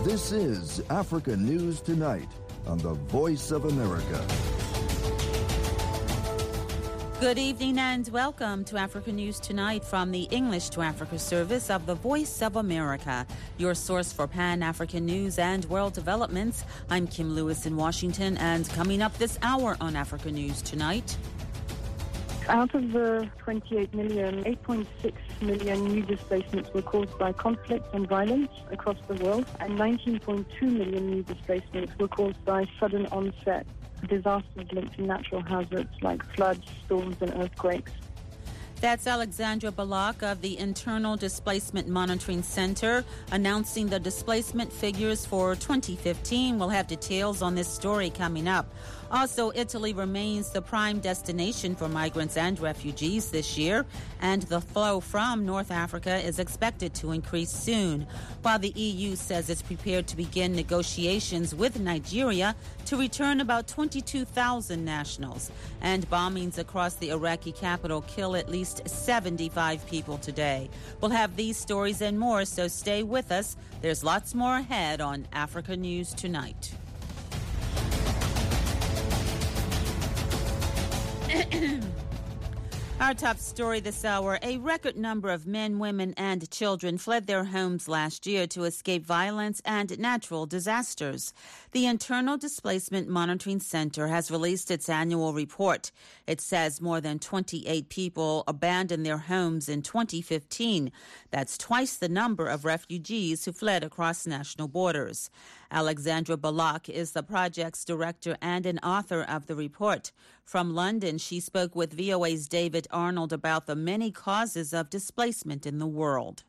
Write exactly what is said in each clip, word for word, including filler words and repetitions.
This is Africa News Tonight on the Voice of America. Good evening and welcome to Africa News Tonight from the English to Africa service of the Voice of America, your source for Pan-African news and world developments. I'm Kim Lewis in Washington, and coming up this hour on Africa News Tonight. Out of the twenty-eight million, eight point six million new displacements were caused by conflict and violence across the world, and nineteen point two million new displacements were caused by sudden onset disasters linked to natural hazards like floods, storms, and earthquakes. That's Alexandra Balak of the Internal Displacement Monitoring Center announcing the displacement figures for twenty fifteen. We'll have details on this story coming up. Also, Italy remains the prime destination for migrants and refugees this year, and the flow from North Africa is expected to increase soon, while the E U says it's prepared to begin negotiations with Nigeria to return about twenty-two thousand nationals. And bombings across the Iraqi capital kill at least seventy-five people today. We'll have these stories and more, so stay with us. There's lots more ahead on Africa News Tonight. Our top story this hour, a record number of men, women, and children fled their homes last year to escape violence and natural disasters. The Internal Displacement Monitoring Center has released its annual report. It says more than twenty-eight people abandoned their homes in twenty fifteen. That's twice the number of refugees who fled across national borders. Alexandra Balak is the project's director and an author of the report. From London, she spoke with V O A's David Arnold about the many causes of displacement in the world.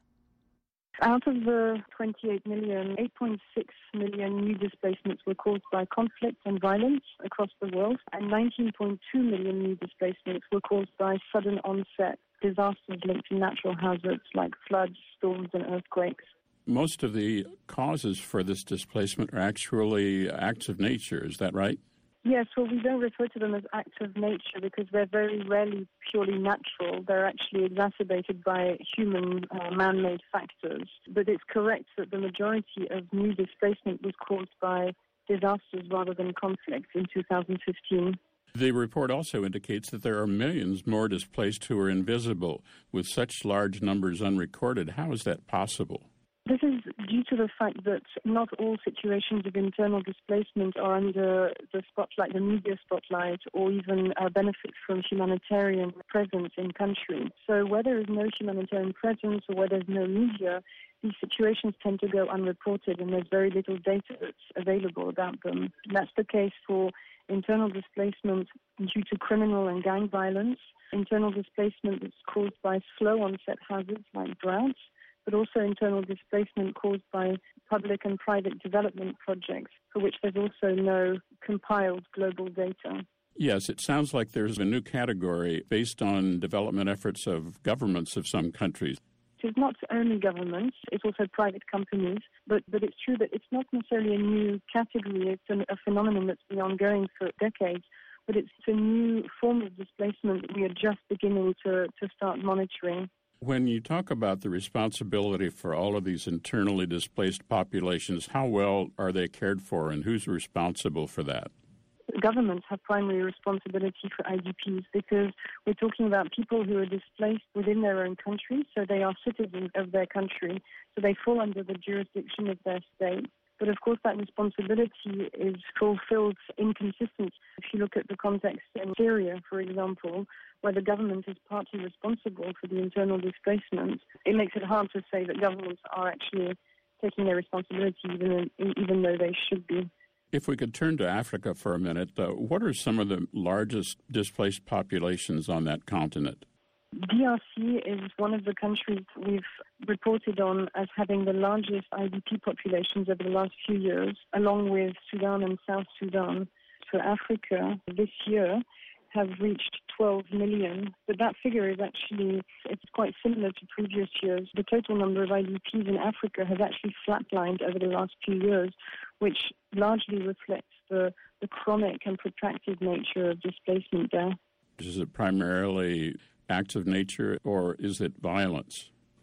Out of the twenty-eight million, eight point six million new displacements were caused by conflict and violence across the world, and nineteen point two million new displacements were caused by sudden onset disasters linked to natural hazards like floods, storms, and earthquakes. Most of the causes for this displacement are actually acts of nature, is that right? Yes, well, we don't refer to them as acts of nature because they're very rarely purely natural. They're actually exacerbated by human uh, man-made factors. But it's correct that the majority of new displacement was caused by disasters rather than conflict in two thousand fifteen. The report also indicates that there are millions more displaced who are invisible. With such large numbers unrecorded, how is that possible? This is due to the fact that not all situations of internal displacement are under the spotlight, the media spotlight, or even uh, benefit from humanitarian presence in country. So where there is no humanitarian presence or where there's no media, these situations tend to go unreported and there's very little data that's available about them. That's the case for internal displacement due to criminal and gang violence, internal displacement that's caused by slow onset hazards like droughts, but also internal displacement caused by public and private development projects, for which there's also no compiled global data. Yes, it sounds like there's a new category based on development efforts of governments of some countries. It's not only governments, it's also private companies, but, but it's true that it's not necessarily a new category, it's an, a phenomenon that's been ongoing for decades, but it's a new form of displacement that we are just beginning to, to start monitoring. When you talk about the responsibility for all of these internally displaced populations, how well are they cared for and who's responsible for that? Governments have primary responsibility for I D Ps because we're talking about people who are displaced within their own country, so they are citizens of their country, so they fall under the jurisdiction of their state. But of course that responsibility is fulfilled inconsistently. If you look at the context in Syria, for example, where the government is partly responsible for the internal displacement, it makes it hard to say that governments are actually taking their responsibility even, even though they should be. If we could turn to Africa for a minute, uh, what are some of the largest displaced populations on that continent? D R C is one of the countries we've reported on as having the largest I D P populations over the last few years, along with Sudan and South Sudan. So Africa this year have reached twelve million, but that figure is actually, it's quite similar to previous years. The total number of I D Ps in Africa has actually flatlined over the last few years, which largely reflects the, the chronic and protracted nature of displacement there. Is it primarily acts of nature or is it violence?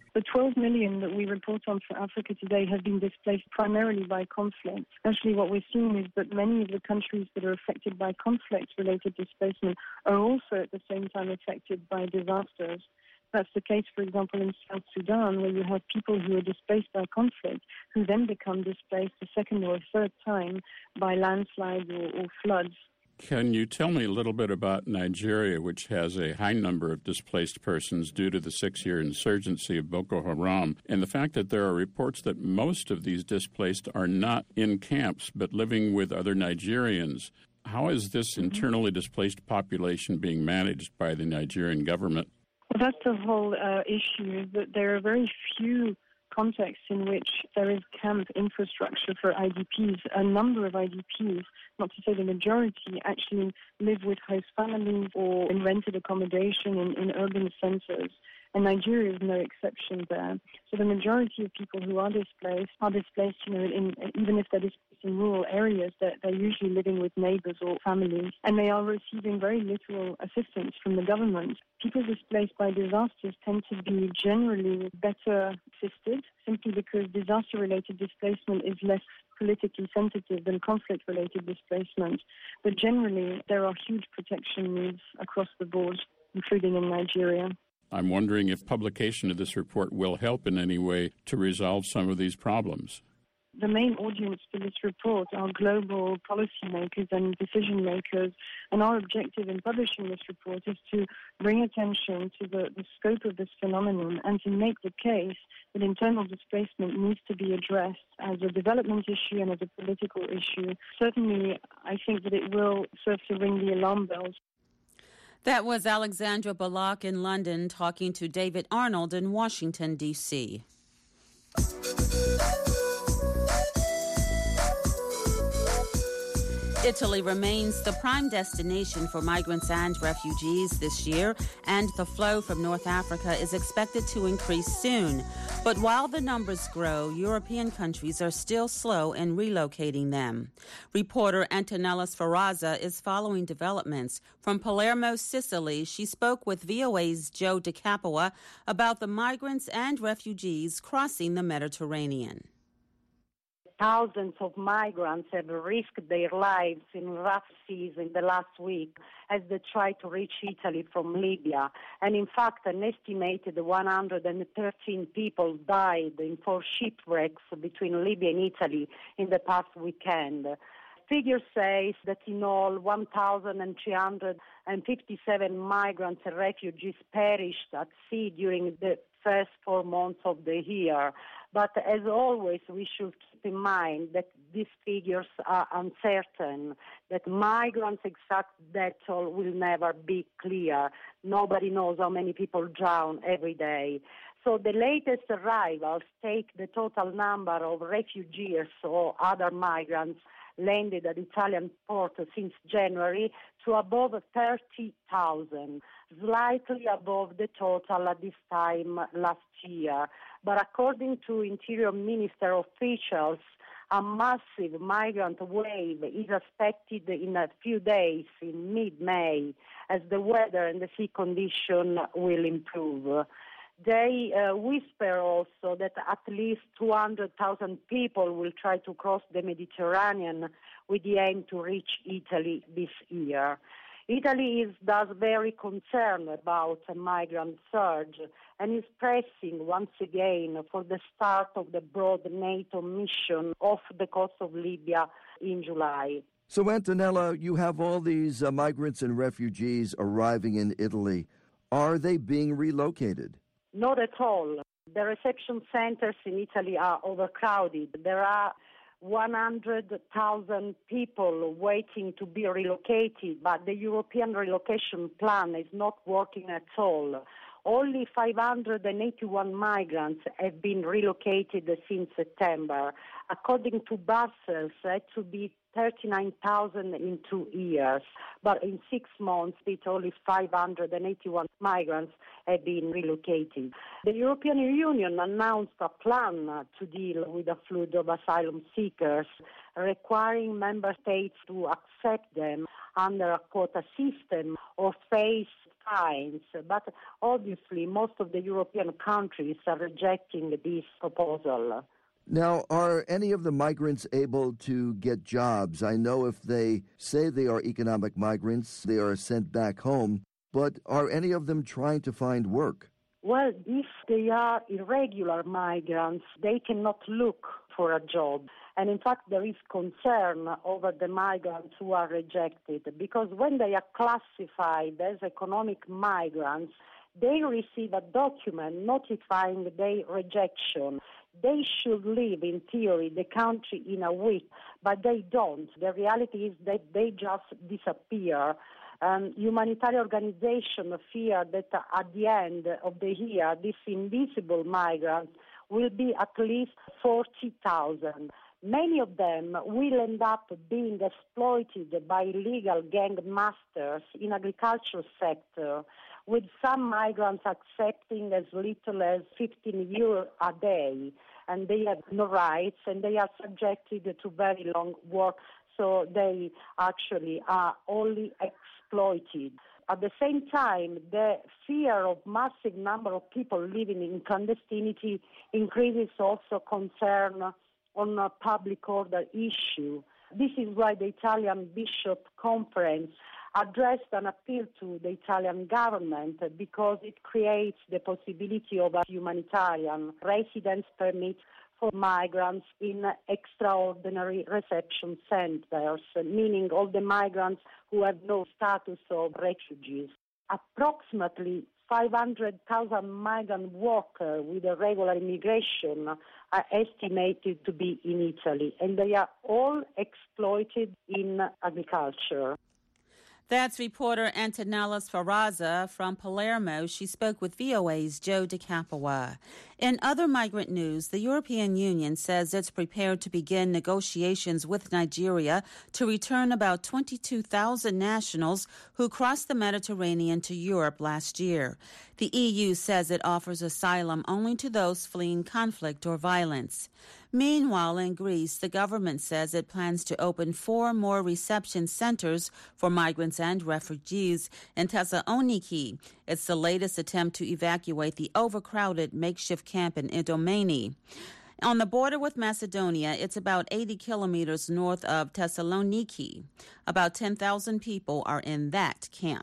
The twelve million that we report on for Africa today have been displaced primarily by conflict. Actually, what we're seeing is that many of the countries that are affected by conflict-related displacement are also at the same time affected by disasters. That's the case, for example, in South Sudan, where you have people who are displaced by conflict who then become displaced a second or a third time by landslides or, or floods. Can you tell me a little bit about Nigeria, which has a high number of displaced persons due to the six-year insurgency of Boko Haram, and the fact that there are reports that most of these displaced are not in camps but living with other Nigerians? How is this internally displaced population being managed by the Nigerian government? Well, that's the whole uh, issue, is that there are very few contexts in which there is camp infrastructure for I D Ps. A number of I D Ps, not to say the majority, actually live with host families or in rented accommodation in, in urban centres. And Nigeria is no exception there. So the majority of people who are displaced are displaced, you know, in, even if they're displaced in rural areas, they're, they're usually living with neighbours or families, and they are receiving very little assistance from the government. People displaced by disasters tend to be generally better assisted, simply because disaster-related displacement is less politically sensitive than conflict-related displacement. But generally, there are huge protection needs across the board, including in Nigeria. I'm wondering if publication of this report will help in any way to resolve some of these problems. The main audience for this report are global policymakers and decision makers, and our objective in publishing this report is to bring attention to the, the scope of this phenomenon and to make the case that internal displacement needs to be addressed as a development issue and as a political issue. Certainly, I think that it will serve to ring the alarm bells. That was Alexandra Bullock in London talking to David Arnold in Washington, D C Italy remains the prime destination for migrants and refugees this year, and the flow from North Africa is expected to increase soon. But while the numbers grow, European countries are still slow in relocating them. Reporter Antonella Sferrazza is following developments. From Palermo, Sicily, she spoke with V O A's Joe De Capua about the migrants and refugees crossing the Mediterranean. Thousands of migrants have risked their lives in rough seas in the last week as they try to reach Italy from Libya. And in fact, an estimated one hundred thirteen people died in four shipwrecks between Libya and Italy in the past weekend. Figures say that in all, one thousand three hundred fifty-seven migrants and refugees perished at sea during the first four months of the year. But as always, we should keep in mind that these figures are uncertain, that migrants' exact death toll will never be clear. Nobody knows how many people drown every day. So the latest arrivals take the total number of refugees or other migrants landed at Italian port since January to above thirty thousand, slightly above the total at this time last year. But according to Interior Minister officials, a massive migrant wave is expected in a few days, in mid-May, as the weather and the sea condition will improve. They uh, whisper also that at least two hundred thousand people will try to cross the Mediterranean with the aim to reach Italy this year. Italy is thus very concerned about a migrant surge and is pressing once again for the start of the broad NATO mission off the coast of Libya in July. So, Antonella, you have all these uh, migrants and refugees arriving in Italy. Are they being relocated? Not at all. The reception centers in Italy are overcrowded. There are one hundred thousand people waiting to be relocated, but the European relocation plan is not working at all. Only five hundred eighty-one migrants have been relocated since September. According to Brussels, it should be thirty-nine thousand in two years. But in six months, it's only five hundred eighty-one migrants have been relocated. The European Union announced a plan to deal with the flood of asylum seekers, requiring member states to accept them under a quota system or face fines. But obviously, most of the European countries are rejecting this proposal. Now, are any of the migrants able to get jobs? I know if they say they are economic migrants, they are sent back home, but are any of them trying to find work? Well, if they are irregular migrants, they cannot look for a job. And in fact, there is concern over the migrants who are rejected, because when they are classified as economic migrants, they receive a document notifying their rejection. They should leave, in theory, the country in a week, but they don't. The reality is that they just disappear. Um, humanitarian organizations fear that at the end of the year, these invisible migrants will be at least forty thousand. Many of them will end up being exploited by illegal gang masters in agricultural sector, with some migrants accepting as little as fifteen euros a day, and they have no rights, and they are subjected to very long work, so they actually are only exploited. At the same time, the fear of massive number of people living in clandestinity increases also concern on a public order issue. This is why the Italian Bishop Conference addressed an appeal to the Italian government, because it creates the possibility of a humanitarian residence permit for migrants in extraordinary reception centers, meaning all the migrants who have no status of refugees. Approximately five hundred thousand migrant workers with a regular immigration are estimated to be in Italy, and they are all exploited in agriculture. That's reporter Antonella Sferrazza from Palermo. She spoke with V O A's Joe DeCapua. In other migrant news, the European Union says it's prepared to begin negotiations with Nigeria to return about twenty-two thousand nationals who crossed the Mediterranean to Europe last year. The E U says it offers asylum only to those fleeing conflict or violence. Meanwhile, in Greece, the government says it plans to open four more reception centers for migrants and refugees in Thessaloniki. It's the latest attempt to evacuate the overcrowded makeshift camp in Idomeni. On the border with Macedonia, it's about eighty kilometers north of Thessaloniki. About ten thousand people are in that camp.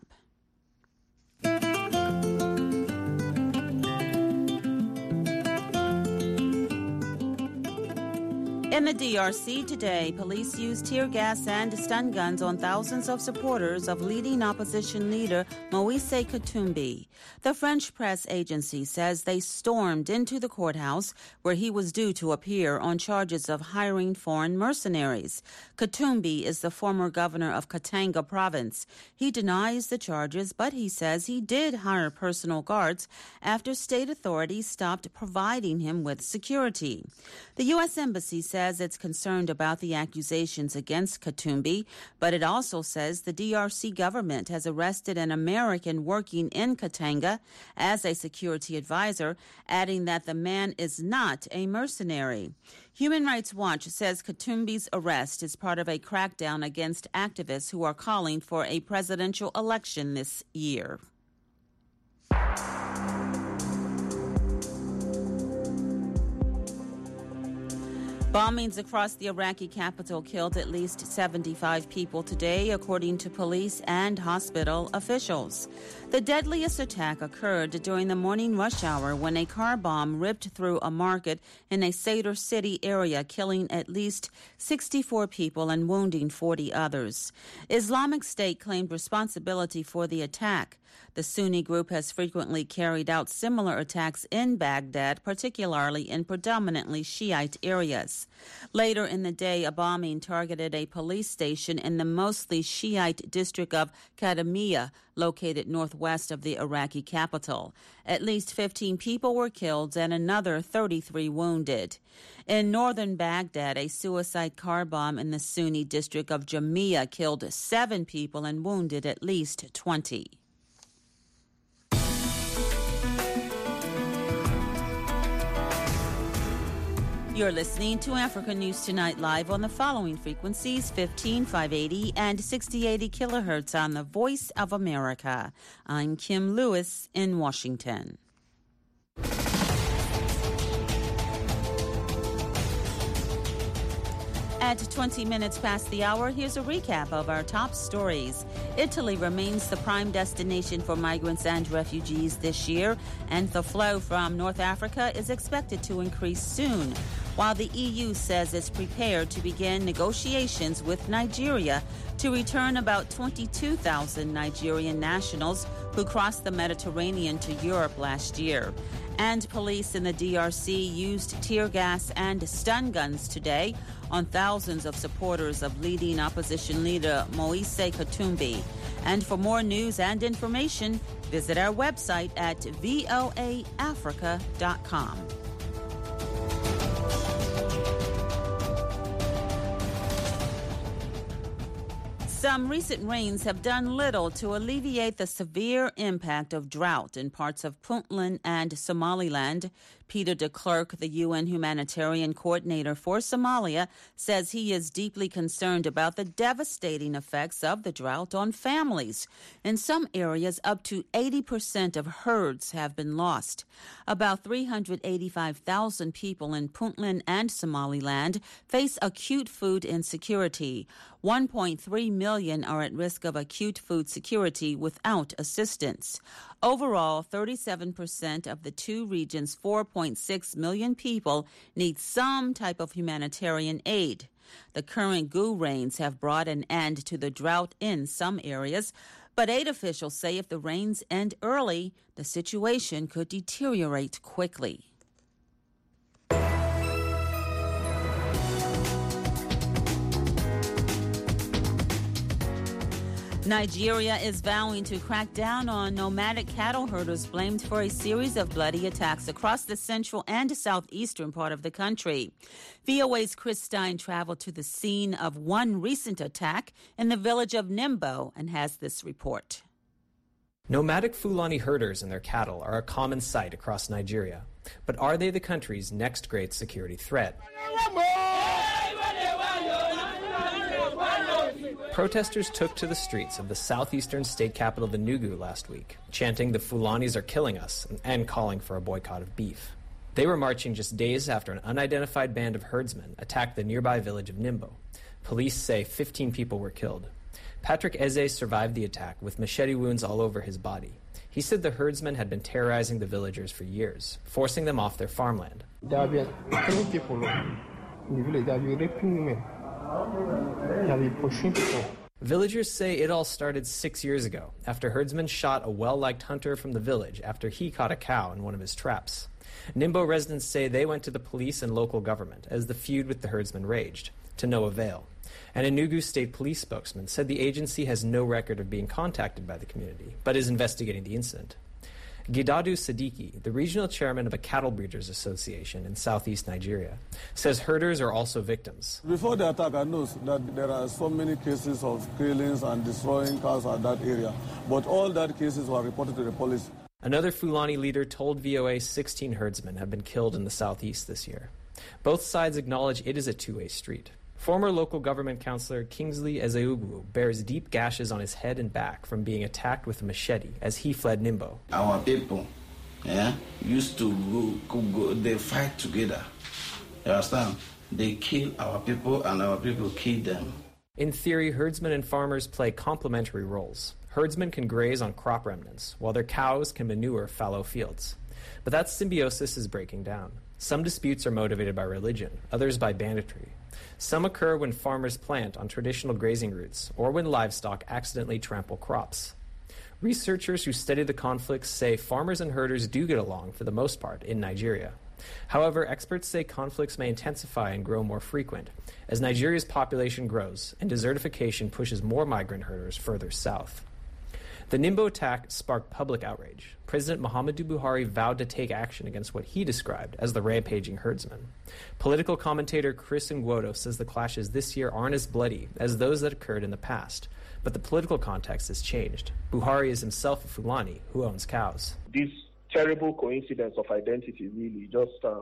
In the D R C today, police used tear gas and stun guns on thousands of supporters of leading opposition leader Moise Katumbi. The French press agency says they stormed into the courthouse where he was due to appear on charges of hiring foreign mercenaries. Katumbi is the former governor of Katanga province. He denies the charges, but he says he did hire personal guards after state authorities stopped providing him with security. The U S Embassy says it's concerned about the accusations against Katumbi, but it also says the D R C government has arrested an American working in Katanga as a security advisor, adding that the man is not a mercenary. Human Rights Watch says Katumbi's arrest is part of a crackdown against activists who are calling for a presidential election this year. Bombings across the Iraqi capital killed at least seventy-five people today, according to police and hospital officials. The deadliest attack occurred during the morning rush hour when a car bomb ripped through a market in a Sadr City area, killing at least sixty-four people and wounding forty others. Islamic State claimed responsibility for the attack. The Sunni group has frequently carried out similar attacks in Baghdad, particularly in predominantly Shiite areas. Later in the day, a bombing targeted a police station in the mostly Shiite district of Kadhimiya, located northwest of the Iraqi capital. At least fifteen people were killed and another thirty-three wounded. In northern Baghdad, a suicide car bomb in the Sunni district of Jamia killed seven people and wounded at least twenty. You're listening to Africa News Tonight live on the following frequencies: fifteen, five eighty and sixty eighty kilohertz on the Voice of America. I'm Kim Lewis in Washington. At twenty minutes past the hour, here's a recap of our top stories. Italy remains the prime destination for migrants and refugees this year, and the flow from North Africa is expected to increase soon, while the E U says it's prepared to begin negotiations with Nigeria to return about twenty-two thousand Nigerian nationals who crossed the Mediterranean to Europe last year. And police in the D R C used tear gas and stun guns today on thousands of supporters of leading opposition leader Moise Katumbi. And for more news and information, visit our website at voa africa dot com. Some recent rains have done little to alleviate the severe impact of drought in parts of Puntland and Somaliland. Peter de Klerk, the U N humanitarian coordinator for Somalia, says he is deeply concerned about the devastating effects of the drought on families. In some areas, up to eighty percent of herds have been lost. About three hundred eighty-five thousand people in Puntland and Somaliland face acute food insecurity. one point three million are at risk of acute food security without assistance. Overall, thirty-seven percent of the two region's four point six million people need some type of humanitarian aid. The current Gu rains have brought an end to the drought in some areas, but aid officials say if the rains end early, the situation could deteriorate quickly. Nigeria is vowing to crack down on nomadic cattle herders blamed for a series of bloody attacks across the central and southeastern part of the country. V O A's Chris Stein traveled to the scene of one recent attack in the village of Nimbo and has this report. Nomadic Fulani herders and their cattle are a common sight across Nigeria. But are they the country's next great security threat? Protesters took to the streets of the southeastern state capital, Enugu, last week, chanting "The Fulanis are killing us" and calling for a boycott of beef. They were marching just days after an unidentified band of herdsmen attacked the nearby village of Nimbo. Police say fifteen people were killed. Patrick Eze survived the attack with machete wounds all over his body. He said the herdsmen had been terrorizing the villagers for years, forcing them off their farmland. There have been many people in the village. They have been raping women. They have been pushing people. Villagers say it all started six years ago after herdsmen shot a well-liked hunter from the village after he caught a cow in one of his traps. Nimbo residents say they went to the police and local government as the feud with the herdsmen raged, to no avail. An Enugu state police spokesman said the agency has no record of being contacted by the community, but is investigating the incident. Gidadu Siddiqui, the regional chairman of a cattle breeders association in southeast Nigeria, says herders are also victims. Before the attack, I know that there are so many cases of killings and destroying cows at that area, but all that cases were reported to the police. Another Fulani leader told V O A sixteen herdsmen have been killed in the southeast this year. Both sides acknowledge it is a two-way street. Former local government councillor Kingsley Ezeugwu bears deep gashes on his head and back from being attacked with a machete as he fled Nimbo. Our people yeah, used to go, go, they fight together. You understand? They kill our people and our people kill them. In theory, herdsmen and farmers play complementary roles. Herdsmen can graze on crop remnants, while their cows can manure fallow fields. But that symbiosis is breaking down. Some disputes are motivated by religion, others by banditry. Some occur when farmers plant on traditional grazing routes or when livestock accidentally trample crops. Researchers who study the conflicts say farmers and herders do get along for the most part in Nigeria. However, experts say conflicts may intensify and grow more frequent as Nigeria's population grows and desertification pushes more migrant herders further south. The Nimbo attack sparked public outrage. President Muhammadu Buhari vowed to take action against what he described as the rampaging herdsmen. Political commentator Chris Ngwodo says the clashes this year aren't as bloody as those that occurred in the past, but the political context has changed. Buhari is himself a Fulani who owns cows. This terrible coincidence of identity really just um,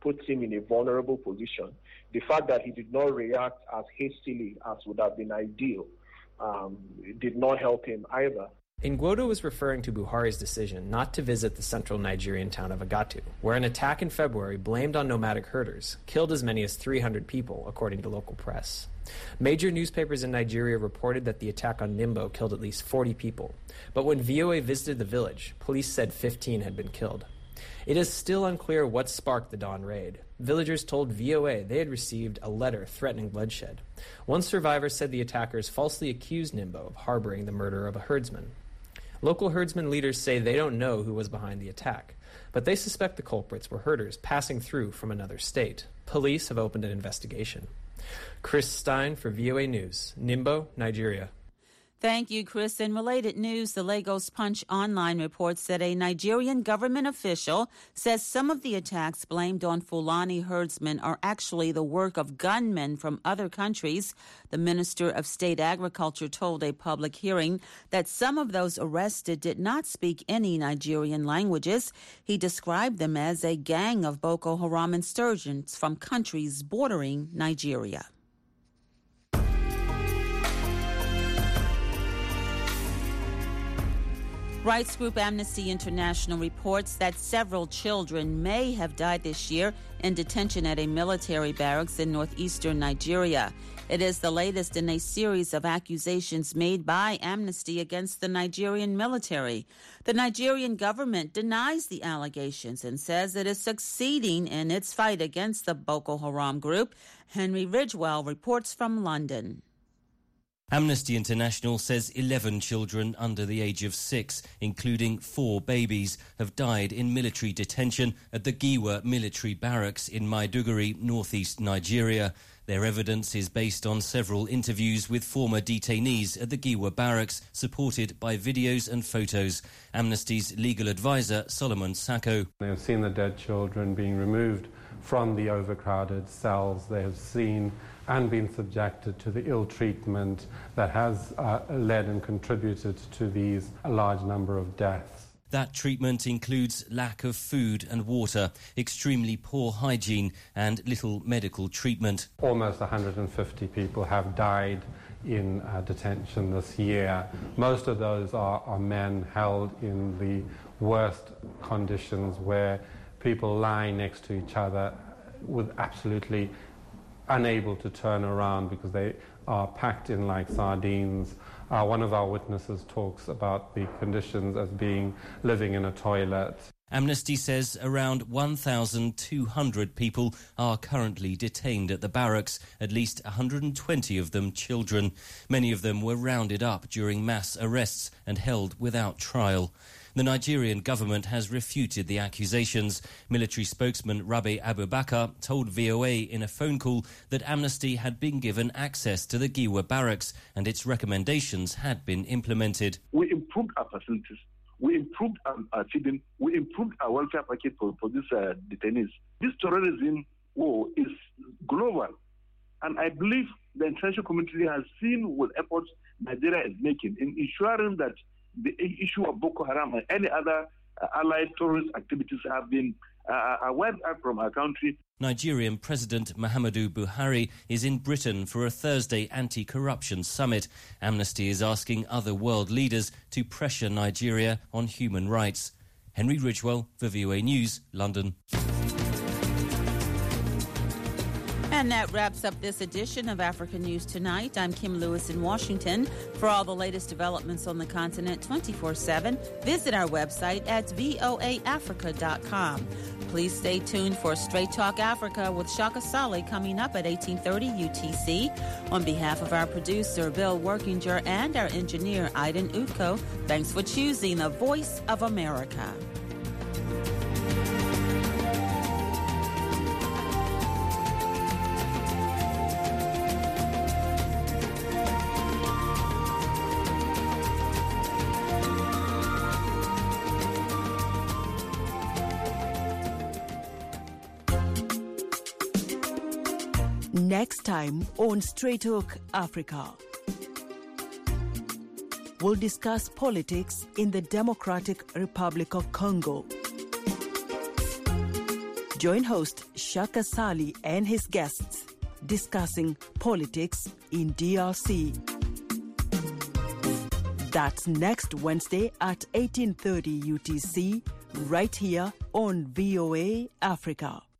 puts him in a vulnerable position. The fact that he did not react as hastily as would have been ideal um, did not help him either. Ngwodo was referring to Buhari's decision not to visit the central Nigerian town of Agatu, where an attack in February blamed on nomadic herders killed as many as three hundred people, according to local press. Major newspapers in Nigeria reported that the attack on Nimbo killed at least forty people, but when V O A visited the village, police said fifteen had been killed. It is still unclear what sparked the dawn raid. Villagers told V O A they had received a letter threatening bloodshed. One survivor said the attackers falsely accused Nimbo of harboring the murder of a herdsman. Local herdsman leaders say they don't know who was behind the attack, but they suspect the culprits were herders passing through from another state. Police have opened an investigation. Chris Stein for V O A News, Nimbo, Nigeria. Thank you, Chris. In related news, the Lagos Punch Online reports that a Nigerian government official says some of the attacks blamed on Fulani herdsmen are actually the work of gunmen from other countries. The Minister of State Agriculture told a public hearing that some of those arrested did not speak any Nigerian languages. He described them as a gang of Boko Haram insurgents from countries bordering Nigeria. Rights group Amnesty International reports that several children may have died this year in detention at a military barracks in northeastern Nigeria. It is the latest in a series of accusations made by Amnesty against the Nigerian military. The Nigerian government denies the allegations and says it is succeeding in its fight against the Boko Haram group. Henry Ridgewell reports from London. Amnesty International says eleven children under the age of six, including four babies, have died in military detention at the Giwa military barracks in Maiduguri, northeast Nigeria. Their evidence is based on several interviews with former detainees at the Giwa barracks, supported by videos and photos. Amnesty's legal advisor, Solomon Sacco. They have seen the dead children being removed from the overcrowded cells. They have seen and been subjected to the ill treatment that has uh, led and contributed to these a large number of deaths. That treatment includes lack of food and water, extremely poor hygiene and little medical treatment. Almost one hundred fifty people have died in uh, detention this year. Most of those are, are men held in the worst conditions, where people lie next to each other with absolutely unable to turn around because they are packed in like sardines. Uh, one of our witnesses talks about the conditions as being living in a toilet. Amnesty says around one thousand two hundred people are currently detained at the barracks, at least one hundred twenty of them children. Many of them were rounded up during mass arrests and held without trial. The Nigerian government has refuted the accusations. Military spokesman Rabi Abubakar told V O A in a phone call that Amnesty had been given access to the Giwa barracks and its recommendations had been implemented. We improved our facilities. We improved our, our feeding. We improved our welfare package for, for these uh, detainees. This terrorism war is global. And I believe the international community has seen what efforts Nigeria is making in ensuring that the issue of Boko Haram and any other uh, allied terrorist activities have been uh, wiped out from our country. Nigerian President Muhammadu Buhari is in Britain for a Thursday anti-corruption summit. Amnesty is asking other world leaders to pressure Nigeria on human rights. Henry Ridgewell for V O A News, London. And that wraps up this edition of Africa News Tonight. I'm Kim Lewis in Washington. For all the latest developments on the continent twenty-four seven, visit our website at voa africa dot com. Please stay tuned for Straight Talk Africa with Shaka Sali coming up at eighteen thirty U T C. On behalf of our producer, Bill Workinger, and our engineer, Aiden Utko, thanks for choosing the Voice of America. Next time on Straight Talk Africa, we'll discuss politics in the Democratic Republic of Congo. Join host Shaka Sali and his guests discussing politics in D R C. That's next Wednesday at eighteen thirty U T C, right here on V O A Africa.